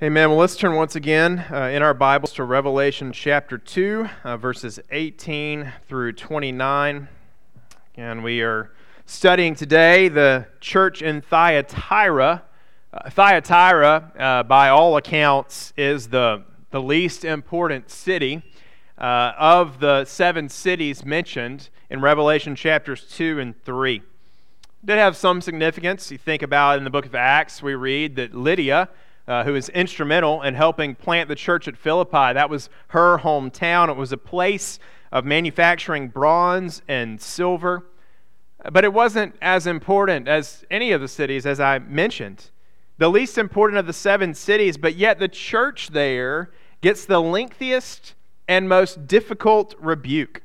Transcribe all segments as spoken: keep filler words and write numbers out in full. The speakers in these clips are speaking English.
Amen. Well, let's turn once again uh, in our Bibles to Revelation chapter two, uh, verses eighteen through twenty-nine. And we are studying today the church in Thyatira. Uh, Thyatira, uh, by all accounts, is the, the least important city uh, of the seven cities mentioned in Revelation chapters two and three. It did have some significance. You think about in the book of Acts, we read that Lydia, Uh, who was instrumental in helping plant the church at Philippi. That was her hometown. It was a place of manufacturing bronze and silver. But it wasn't as important as any of the cities, as I mentioned. The least important of the seven cities, but yet the church there gets the lengthiest and most difficult rebuke.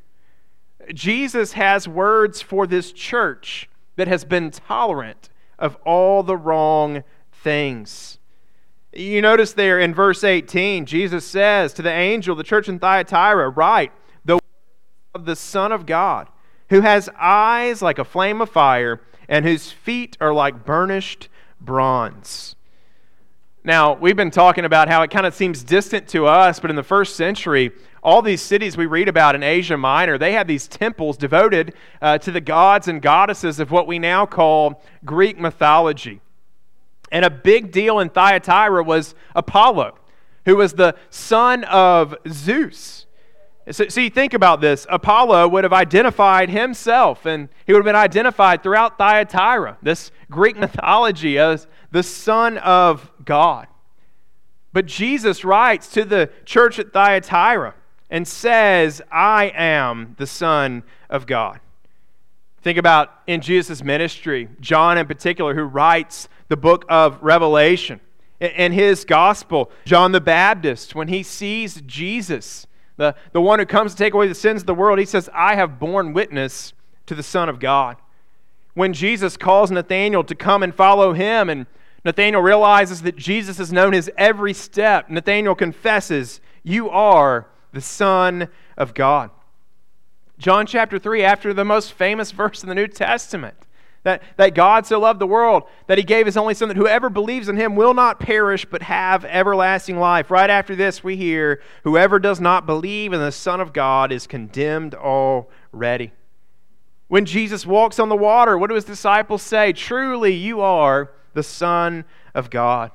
Jesus has words for this church that has been tolerant of all the wrong things. You notice there in verse eighteen, Jesus says to the angel of the church in Thyatira, "Write the word of the Son of God, who has eyes like a flame of fire, and whose feet are like burnished bronze." Now, we've been talking about how it kind of seems distant to us, but in the first century, all these cities we read about in Asia Minor, they had these temples devoted uh, to the gods and goddesses of what we now call Greek mythology. And a big deal in Thyatira was Apollo, who was the son of Zeus. So, so you think about this. Apollo would have identified himself, and he would have been identified throughout Thyatira, this Greek mythology, as the Son of God. But Jesus writes to the church at Thyatira and says, "I am the Son of God." Think about in Jesus' ministry, John in particular, who writes the book of Revelation. In his gospel, John the Baptist, when he sees Jesus, the, the one who comes to take away the sins of the world, he says, "I have borne witness to the Son of God." When Jesus calls Nathanael to come and follow him, and Nathanael realizes that Jesus has known his every step, Nathanael confesses, "You are the Son of God." John chapter three, after the most famous verse in the New Testament, that, that God so loved the world that He gave His only Son, that whoever believes in Him will not perish but have everlasting life. Right after this we hear, "Whoever does not believe in the Son of God is condemned already." When Jesus walks on the water, what do His disciples say? "Truly you are the Son of God."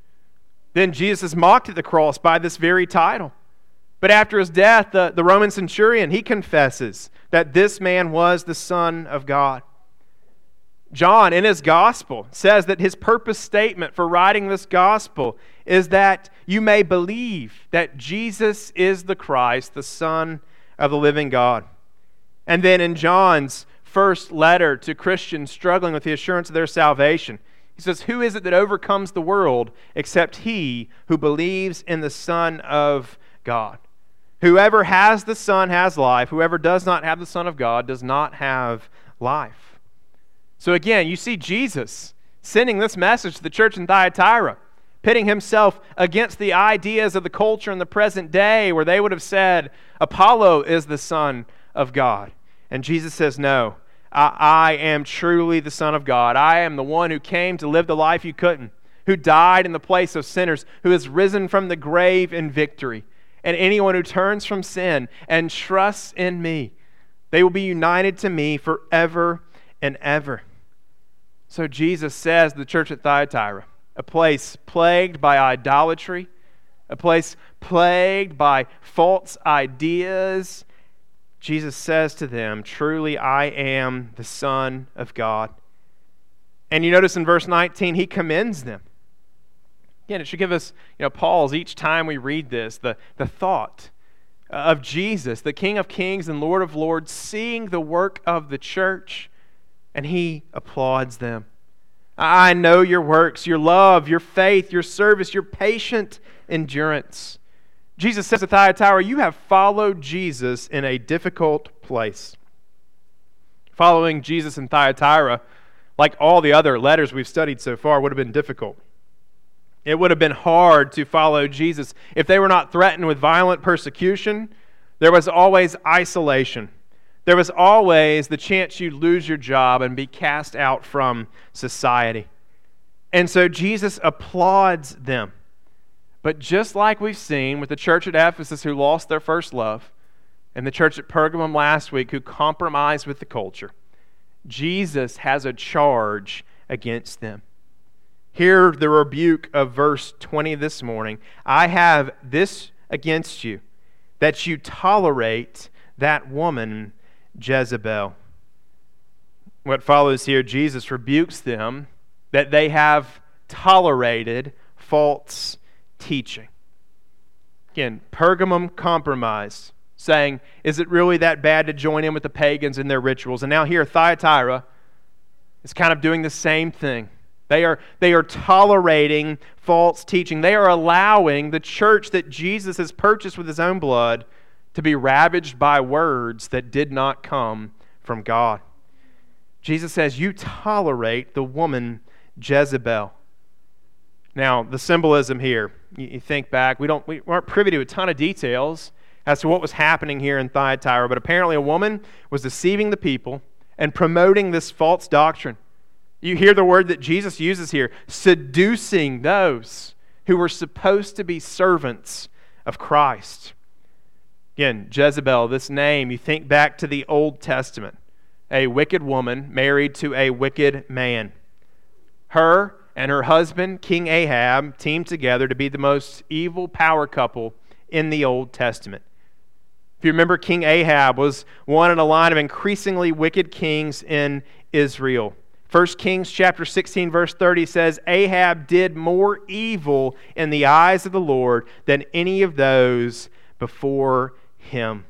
Then Jesus is mocked at the cross by this very title. But after His death, the, the Roman centurion, he confesses that this man was the Son of God. John, in his gospel, says that his purpose statement for writing this gospel is that you may believe that Jesus is the Christ, the Son of the living God. And then in John's first letter to Christians struggling with the assurance of their salvation, he says, "Who is it that overcomes the world except he who believes in the Son of God? Whoever has the Son has life. Whoever does not have the Son of God does not have life." So again, you see Jesus sending this message to the church in Thyatira, pitting Himself against the ideas of the culture in the present day where they would have said, Apollo is the Son of God. And Jesus says, "No, I, I am truly the Son of God. I am the one who came to live the life you couldn't, who died in the place of sinners, who has risen from the grave in victory. And anyone who turns from sin and trusts in me, they will be united to me forever and ever." So Jesus says to the church at Thyatira, a place plagued by idolatry, a place plagued by false ideas, Jesus says to them, "Truly I am the Son of God." And you notice in verse nineteen, He commends them. Again, it should give us, you know, pause each time we read this, the, the thought of Jesus, the King of Kings and Lord of Lords, seeing the work of the church, and He applauds them. "I know your works, your love, your faith, your service, your patient endurance." Jesus says to Thyatira, "You have followed Jesus in a difficult place." Following Jesus in Thyatira, like all the other letters we've studied so far, would have been difficult. It would have been hard to follow Jesus. If they were not threatened with violent persecution, there was always isolation. There was always the chance you'd lose your job and be cast out from society. And so Jesus applauds them. But just like we've seen with the church at Ephesus who lost their first love, and the church at Pergamum last week who compromised with the culture, Jesus has a charge against them. Hear the rebuke of verse twenty this morning. I have this against you, that you tolerate that woman Jezebel. What follows here, Jesus rebukes them that they have tolerated false teaching. Again, Pergamum compromised, saying, is it really that bad to join in with the pagans in their rituals? And now here, Thyatira is kind of doing the same thing. They are, they are tolerating false teaching. They are allowing the church that Jesus has purchased with his own blood to be ravaged by words that did not come from God. Jesus says, you tolerate the woman Jezebel. Now, the symbolism here, you, you think back, we, don't, we aren't privy to a ton of details as to what was happening here in Thyatira, but apparently a woman was deceiving the people and promoting this false doctrine. You hear the word that Jesus uses here, seducing those who were supposed to be servants of Christ. Again, Jezebel, this name, you think back to the Old Testament, a wicked woman married to a wicked man. Her and her husband, King Ahab, teamed together to be the most evil power couple in the Old Testament. If you remember, King Ahab was one in a line of increasingly wicked kings in Israel. First Kings chapter sixteen, verse thirty says, Ahab did more evil in the eyes of the Lord than any of those before him.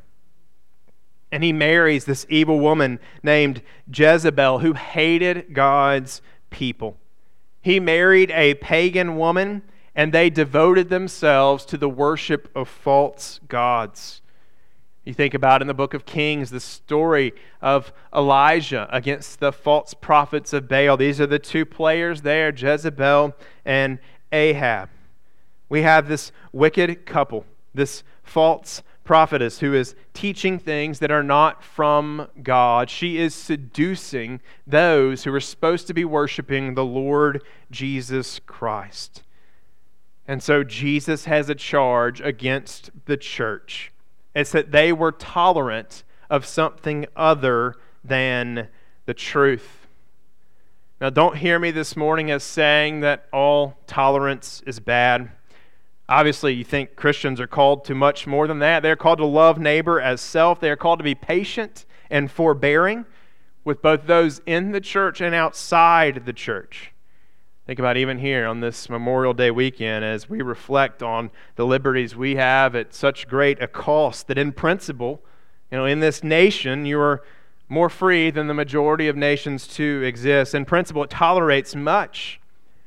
And he marries this evil woman named Jezebel who hated God's people. He married a pagan woman, and they devoted themselves to the worship of false gods. You think about in the book of Kings, the story of Elijah against the false prophets of Baal. These are the two players there, Jezebel and Ahab. We have this wicked couple, this false prophetess who is teaching things that are not from God. She is seducing those who are supposed to be worshiping the Lord Jesus Christ. And so Jesus has a charge against the church. It's that they were tolerant of something other than the truth. Now, don't hear me this morning as saying that all tolerance is bad. Obviously, you think Christians are called to much more than that. They're called to love neighbor as self. They are called to be patient and forbearing with both those in the church and outside the church. Think about even here on this Memorial Day weekend as we reflect on the liberties we have at such great a cost that in principle, you know, in this nation, you are more free than the majority of nations to exist. In principle, it tolerates much.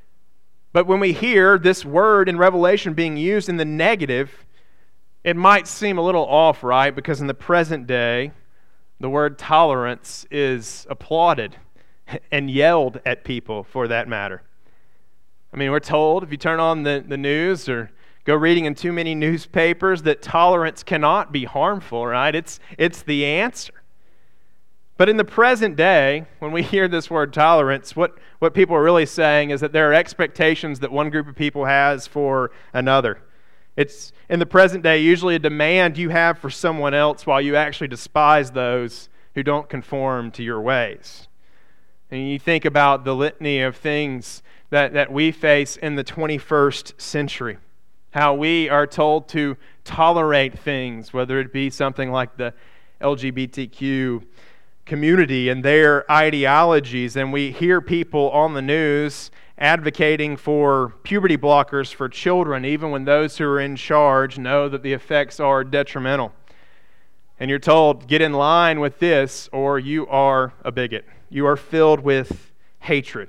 But when we hear this word in Revelation being used in the negative, it might seem a little off, right? Because in the present day, the word tolerance is applauded and yelled at people for that matter. I mean, we're told, if you turn on the, the news or go reading in too many newspapers, that tolerance cannot be harmful, right? It's, it's the answer. But in the present day, when we hear this word tolerance, what, what people are really saying is that there are expectations that one group of people has for another. It's, in the present day, usually a demand you have for someone else while you actually despise those who don't conform to your ways. And you think about the litany of things that, that we face in the twenty-first century. How we are told to tolerate things, whether it be something like the L G B T Q community and their ideologies, and we hear people on the news advocating for puberty blockers for children, even when those who are in charge know that the effects are detrimental. And you're told, get in line with this, or you are a bigot. You are filled with hatred.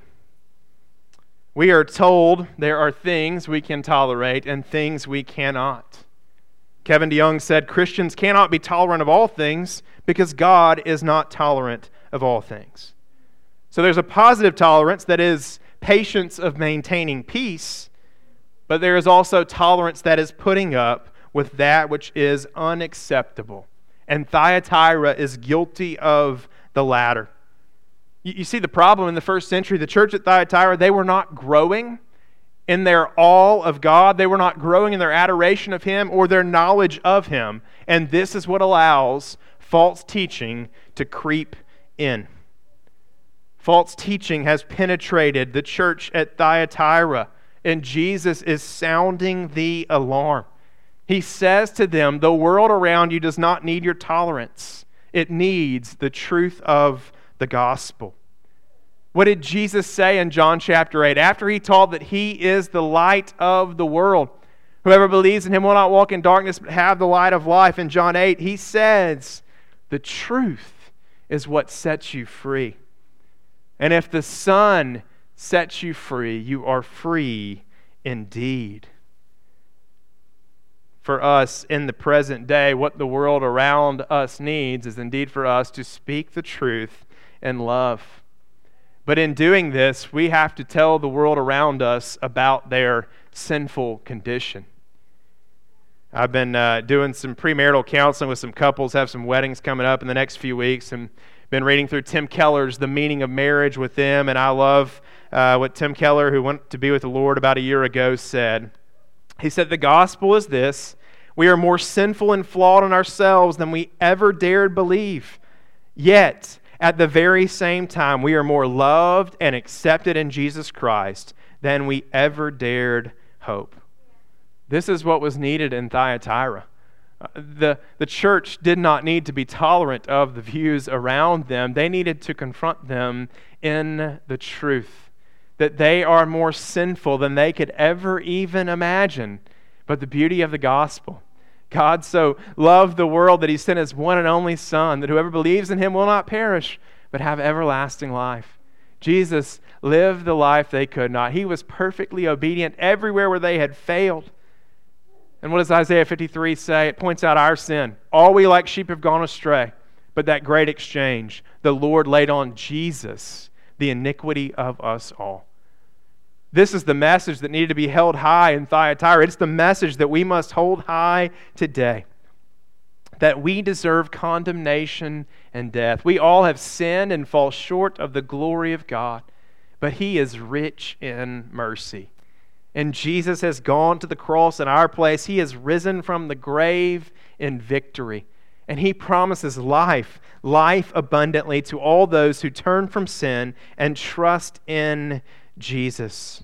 We are told there are things we can tolerate and things we cannot. Kevin DeYoung said, Christians cannot be tolerant of all things because God is not tolerant of all things. So there's a positive tolerance that is patience of maintaining peace, but there is also tolerance that is putting up with that which is unacceptable. And Thyatira is guilty of the latter. You see the problem in the first century, the church at Thyatira, they were not growing in their awe of God. They were not growing in their adoration of Him or their knowledge of Him. And this is what allows false teaching to creep in. False teaching has penetrated the church at Thyatira, and Jesus is sounding the alarm. He says to them, the world around you does not need your tolerance. It needs the truth of the gospel. What did Jesus say in John chapter eight? After He taught that He is the light of the world, whoever believes in Him will not walk in darkness but have the light of life. In John eight, He says, the truth is what sets you free. And if the Son sets you free, you are free indeed. For us in the present day, what the world around us needs is indeed for us to speak the truth in love. But in doing this, we have to tell the world around us about their sinful condition. I've been uh, doing some premarital counseling with some couples, have some weddings coming up in the next few weeks, and been reading through Tim Keller's The Meaning of Marriage with them, and I love uh, what Tim Keller, who went to be with the Lord about a year ago, said. He said, the gospel is this: we are more sinful and flawed in ourselves than we ever dared believe. Yet, at the very same time, we are more loved and accepted in Jesus Christ than we ever dared hope. This is what was needed in Thyatira. The, the church did not need to be tolerant of the views around them. They needed to confront them in the truth, that they are more sinful than they could ever even imagine. But the beauty of the gospel, God so loved the world that He sent His one and only Son, that whoever believes in Him will not perish, but have everlasting life. Jesus lived the life they could not. He was perfectly obedient everywhere where they had failed. And what does Isaiah fifty-three say? It points out our sin. All we like sheep have gone astray, but that great exchange, the Lord laid on Jesus the iniquity of us all. This is the message that needed to be held high in Thyatira. It's the message that we must hold high today, that we deserve condemnation and death. We all have sinned and fall short of the glory of God, but He is rich in mercy. And Jesus has gone to the cross in our place. He has risen from the grave in victory. And He promises life, life abundantly to all those who turn from sin and trust in Jesus.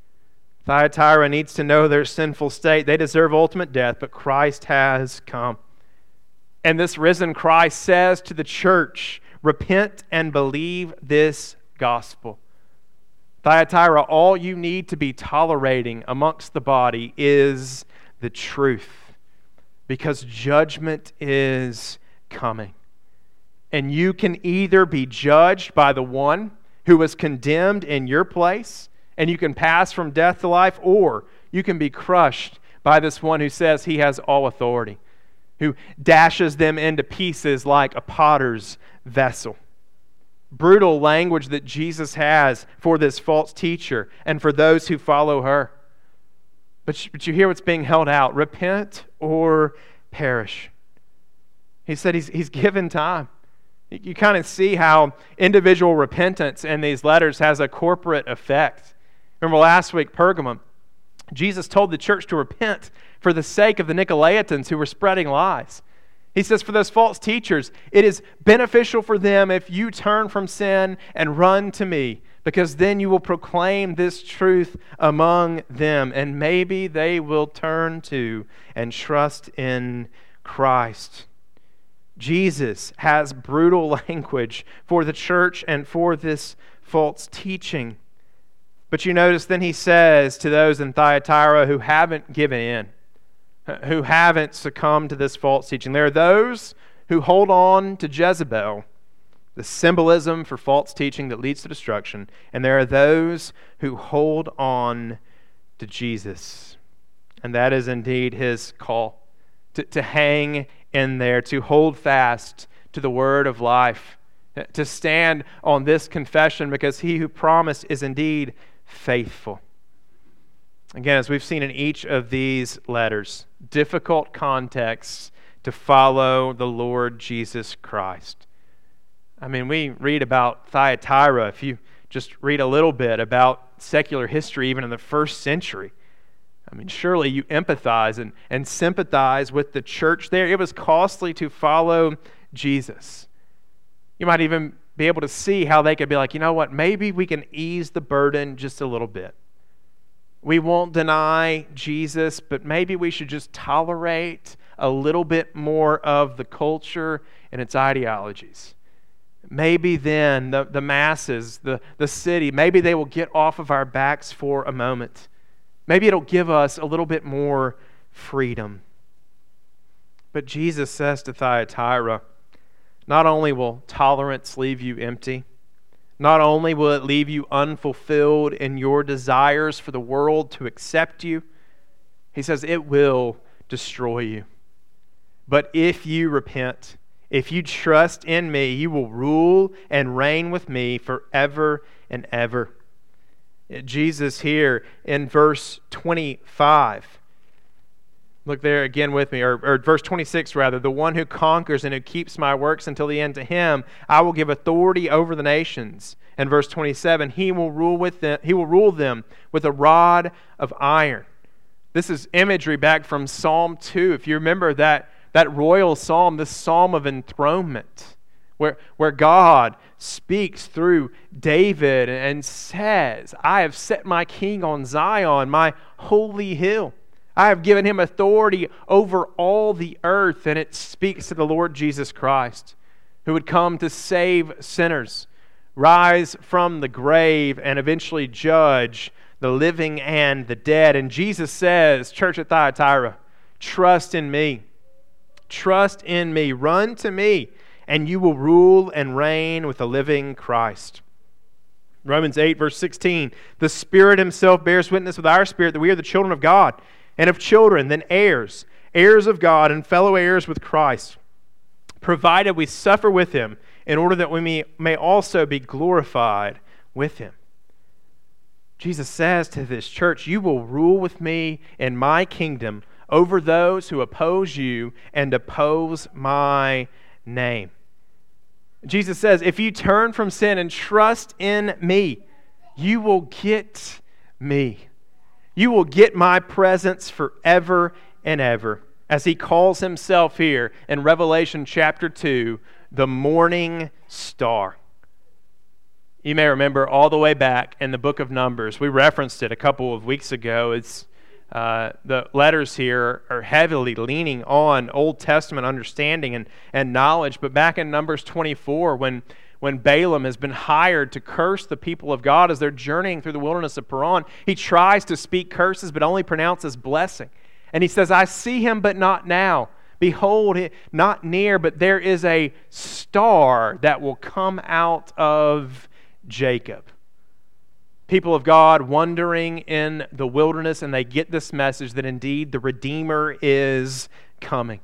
Thyatira needs to know their sinful state. They deserve ultimate death, but Christ has come. And this risen Christ says to the church, repent and believe this gospel. Thyatira, all you need to be tolerating amongst the body is the truth, because judgment is coming. And you can either be judged by the one who was condemned in your place, and you can pass from death to life, or you can be crushed by this one who says He has all authority, who dashes them into pieces like a potter's vessel. Brutal language that Jesus has for this false teacher and for those who follow her. But you, but you hear what's being held out. Repent or perish. He said he's, he's given time. You kind of see how individual repentance in these letters has a corporate effect. Remember last week, Pergamum, Jesus told the church to repent for the sake of the Nicolaitans who were spreading lies. He says for those false teachers, it is beneficial for them if you turn from sin and run to me, because then you will proclaim this truth among them, and maybe they will turn to and trust in Christ. Jesus has brutal language for the church and for this false teaching. But you notice then He says to those in Thyatira who haven't given in, who haven't succumbed to this false teaching. There are those who hold on to Jezebel, the symbolism for false teaching that leads to destruction, and there are those who hold on to Jesus. And that is indeed His call, to, to hang in there, to hold fast to the word of life, to stand on this confession, because He who promised is indeed faithful. Again, as we've seen in each of these letters, difficult contexts to follow the Lord Jesus Christ. I mean, we read about Thyatira. If you just read a little bit about secular history, even in the first century. I mean, surely you empathize and, and sympathize with the church there. It was costly to follow Jesus. You might even be able to see how they could be like, you know what, maybe we can ease the burden just a little bit. We won't deny Jesus, but maybe we should just tolerate a little bit more of the culture and its ideologies. Maybe then the, the masses, the, the city, maybe they will get off of our backs for a moment. Maybe it'll give us a little bit more freedom. But Jesus says to Thyatira, not only will tolerance leave you empty, not only will it leave you unfulfilled in your desires for the world to accept you, he says it will destroy you. But if you repent, if you trust in me, you will rule and reign with me forever and ever. Jesus here in verse twenty-five, look there again with me, or, or verse twenty-six rather, the one who conquers and who keeps my works until the end, to him I will give authority over the nations. And verse twenty-seven, he will rule with them, he will rule them with a rod of iron. This is imagery back from Psalm two. If you remember that, that royal psalm, this psalm of enthronement, where, where God speaks through David and says, I have set my king on Zion, my holy hill. I have given him authority over all the earth. And it speaks to the Lord Jesus Christ, who would come to save sinners, rise from the grave, and eventually judge the living and the dead. And Jesus says, church at Thyatira, trust in me. Trust in me. Run to me, and you will rule and reign with the living Christ. Romans eight, verse sixteen, the Spirit himself bears witness with our spirit that we are the children of God, and if children, then heirs, heirs of God and fellow heirs with Christ, provided we suffer with him, in order that we may, may also be glorified with him. Jesus says to this church, you will rule with me in my kingdom over those who oppose you and oppose my name. Jesus says, if you turn from sin and trust in me, you will get me. You will get my presence forever and ever. As he calls himself here in Revelation chapter two, the morning star. You may remember all the way back in the book of Numbers. We referenced it a couple of weeks ago. It's uh, the letters here are heavily leaning on Old Testament understanding and, and knowledge. But back in Numbers twenty-four, when, when Balaam has been hired to curse the people of God as they're journeying through the wilderness of Paran, he tries to speak curses but only pronounces blessing. And he says, I see him but not now. Behold, not near, but there is a star that will come out of Jacob. People of God wandering in the wilderness, and they get this message that indeed the Redeemer is coming.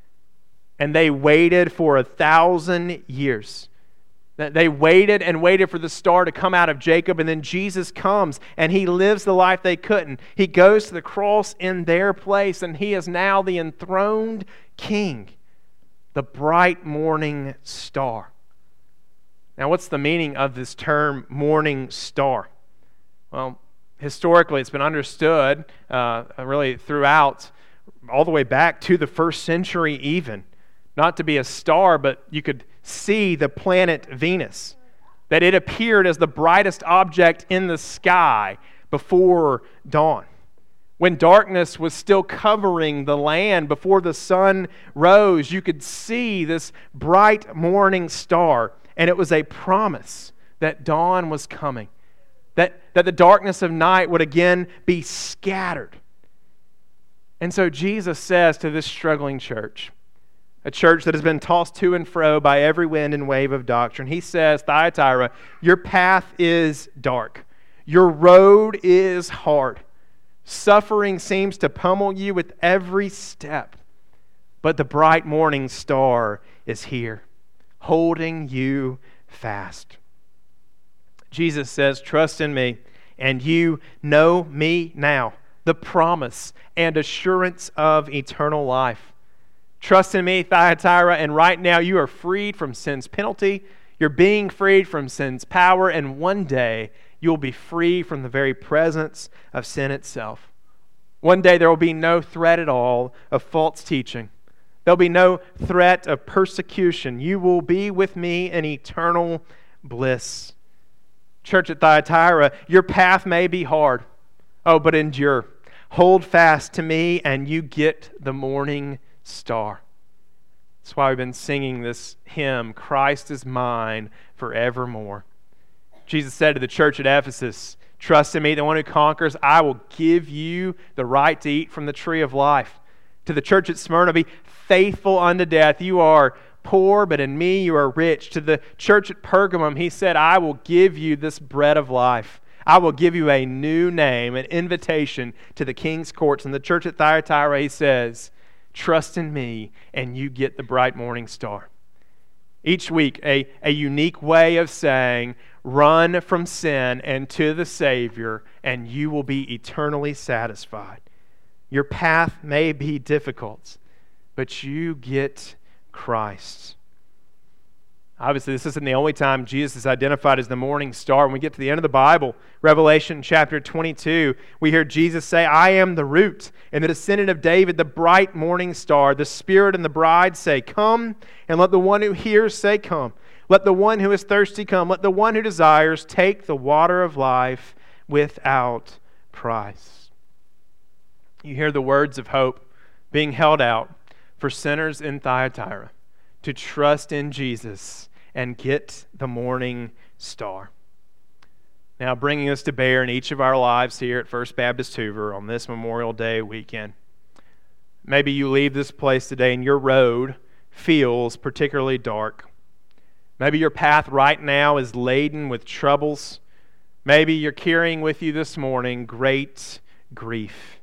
And they waited for a thousand years. They waited and waited for the star to come out of Jacob, and then Jesus comes and he lives the life they couldn't. He goes to the cross in their place, and he is now the enthroned king, the bright morning star. Now, what's the meaning of this term, morning star? Well, historically, it's been understood uh, really throughout, all the way back to the first century even, not to be a star, but you could see the planet Venus, that it appeared as the brightest object in the sky before dawn. When darkness was still covering the land before the sun rose, you could see this bright morning star, and it was a promise that dawn was coming, that, that the darkness of night would again be scattered. And so Jesus says to this struggling church, a church that has been tossed to and fro by every wind and wave of doctrine, he says, Thyatira, your path is dark. Your road is hard. Suffering seems to pummel you with every step. But the bright morning star is here, holding you fast. Jesus says, trust in me, and you know me now, the promise and assurance of eternal life. Trust in me, Thyatira, and right now you are freed from sin's penalty. You're being freed from sin's power, and one day You will be free from the very presence of sin itself. One day there will be no threat at all of false teaching. There'll be no threat of persecution. You will be with me in eternal bliss. Church at Thyatira, your path may be hard. Oh, but endure. Hold fast to me and you get the morning star. That's why we've been singing this hymn, Christ is mine forevermore. Jesus said to the church at Ephesus, trust in me, the one who conquers, I will give you the right to eat from the tree of life. To the church at Smyrna, be faithful unto death. You are poor, but in me you are rich. To the church at Pergamum, he said, I will give you this bread of life. I will give you a new name, an invitation to the king's courts. And the church at Thyatira, he says, trust in me and you get the bright morning star. Each week, a, a unique way of saying, run from sin and to the Savior, and you will be eternally satisfied. Your path may be difficult, but you get Christ. Obviously, this isn't the only time Jesus is identified as the morning star. When we get to the end of the Bible, Revelation chapter twenty-two, we hear Jesus say, I am the root and the descendant of David, the bright morning star. The Spirit and the bride say, come, and let the one who hears say, come. Let the one who is thirsty come. Let the one who desires take the water of life without price. You hear the words of hope being held out for sinners in Thyatira to trust in Jesus and get the morning star. Now, bringing us to bear in each of our lives here at First Baptist Hoover on this Memorial Day weekend. Maybe you leave this place today and your road feels particularly dark. Maybe your path right now is laden with troubles. Maybe you're carrying with you this morning great grief.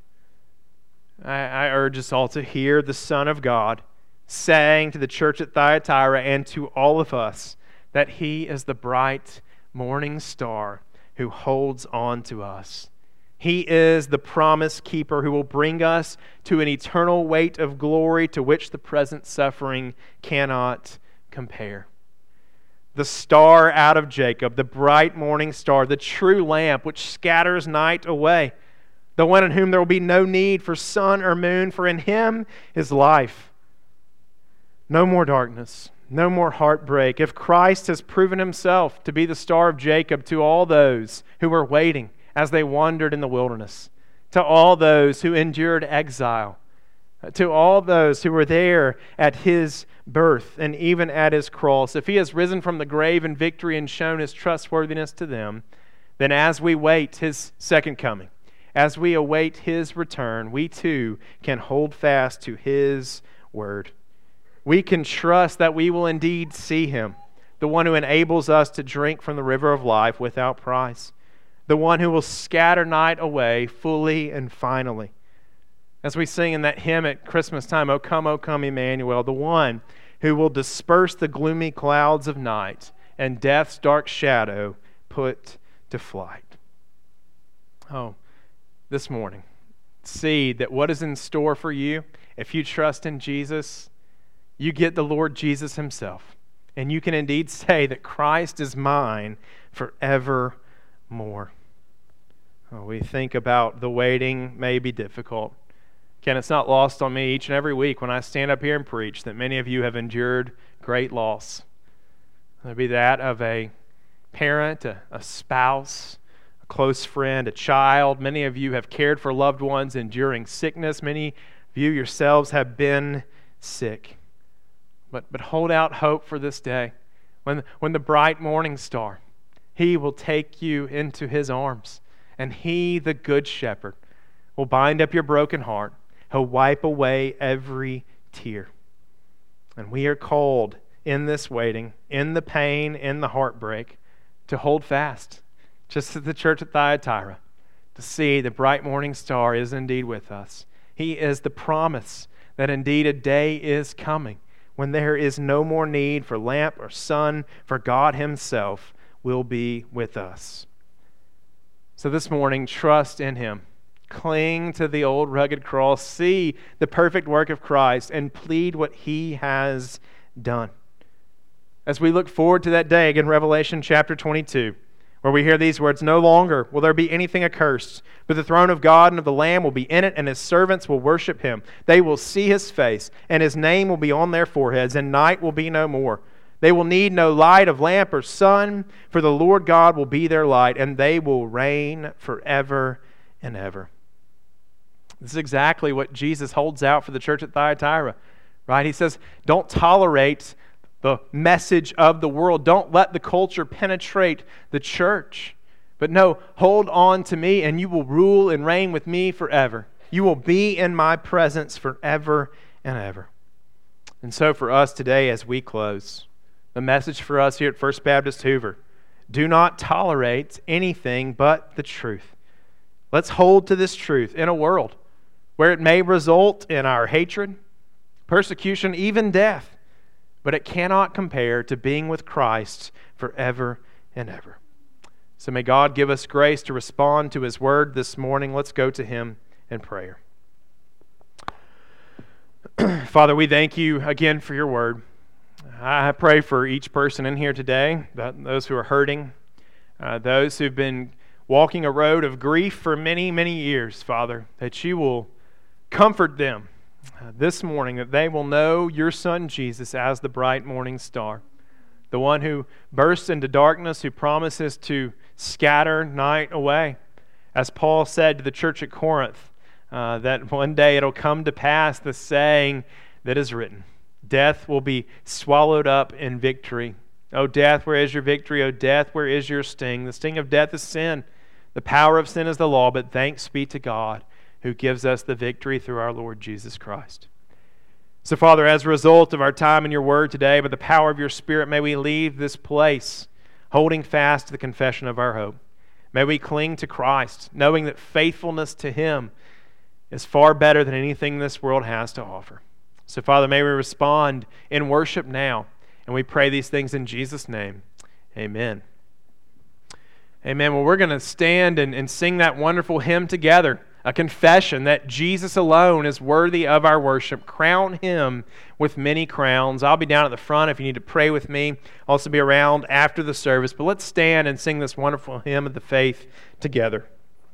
I, I urge us all to hear the Son of God saying to the church at Thyatira and to all of us that He is the bright morning star who holds on to us. He is the promise keeper who will bring us to an eternal weight of glory to which the present suffering cannot compare. The star out of Jacob, the bright morning star, the true lamp which scatters night away, the one in whom there will be no need for sun or moon, for in Him is life. No more darkness, no more heartbreak. If Christ has proven Himself to be the star of Jacob to all those who were waiting as they wandered in the wilderness, to all those who endured exile, to all those who were there at His birth and even at His cross, if He has risen from the grave in victory and shown His trustworthiness to them, then as we wait His second coming, as we await His return, we too can hold fast to His word. We can trust that we will indeed see Him, the one who enables us to drink from the river of life without price, the one who will scatter night away fully and finally. As we sing in that hymn at Christmas time, O come, O come, Emmanuel, the one who will disperse the gloomy clouds of night and death's dark shadow put to flight. Oh, this morning, see that what is in store for you if you trust in Jesus. You get the Lord Jesus Himself, and you can indeed say that Christ is mine forevermore. Oh, we think about the waiting may be difficult. Again, it's not lost on me each and every week when I stand up here and preach that many of you have endured great loss. Whether it be that of a parent, a, a spouse, a close friend, a child. Many of you have cared for loved ones enduring sickness. Many of you yourselves have been sick. But, but hold out hope for this day. When, when the bright morning star, He will take you into His arms. And He, the good shepherd, will bind up your broken heart. He'll wipe away every tear. And we are called in this waiting, in the pain, in the heartbreak, to hold fast, just as the church at Thyatira, to see the bright morning star is indeed with us. He is the promise that indeed a day is coming when there is no more need for lamp or sun, for God Himself will be with us. So this morning, trust in Him. Cling to the old rugged cross. See the perfect work of Christ and plead what He has done. As we look forward to that day, again, Revelation chapter twenty-two, where we hear these words, "No longer will there be anything accursed, but the throne of God and of the Lamb will be in it, and his servants will worship him. They will see his face, and his name will be on their foreheads, and night will be no more. They will need no light of lamp or sun, for the Lord God will be their light, and they will reign forever and ever." This is exactly what Jesus holds out for the church at Thyatira, right? He says, don't tolerate the message of the world. Don't let the culture penetrate the church. But no, hold on to me and you will rule and reign with me forever. You will be in my presence forever and ever. And so for us today as we close, the message for us here at First Baptist Hoover, do not tolerate anything but the truth. Let's hold to this truth in a world where it may result in our hatred, persecution, even death. But it cannot compare to being with Christ forever and ever. So may God give us grace to respond to His Word this morning. Let's go to Him in prayer. Father, we thank you again for your Word. I pray for each person in here today, that those who are hurting, uh, those who've been walking a road of grief for many, many years, Father, that you will comfort them Uh, this morning, that they will know your Son Jesus as the bright morning star, the one who bursts into darkness, who promises to scatter night away. As Paul said to the church at Corinth, uh, that one day it'll come to pass the saying that is written, death will be swallowed up in victory. O death, where is your victory? O death, where is your sting? The sting of death is sin. The power of sin is the law, but thanks be to God who gives us the victory through our Lord Jesus Christ. So, Father, as a result of our time in your word today, by the power of your Spirit, may we leave this place holding fast to the confession of our hope. May we cling to Christ, knowing that faithfulness to Him is far better than anything this world has to offer. So, Father, may we respond in worship now, and we pray these things in Jesus' name. Amen. Amen. Well, we're going to stand and, and sing that wonderful hymn together. A confession that Jesus alone is worthy of our worship. Crown Him with many crowns. I'll be down at the front if you need to pray with me. I'll also be around after the service. But let's stand and sing this wonderful hymn of the faith together.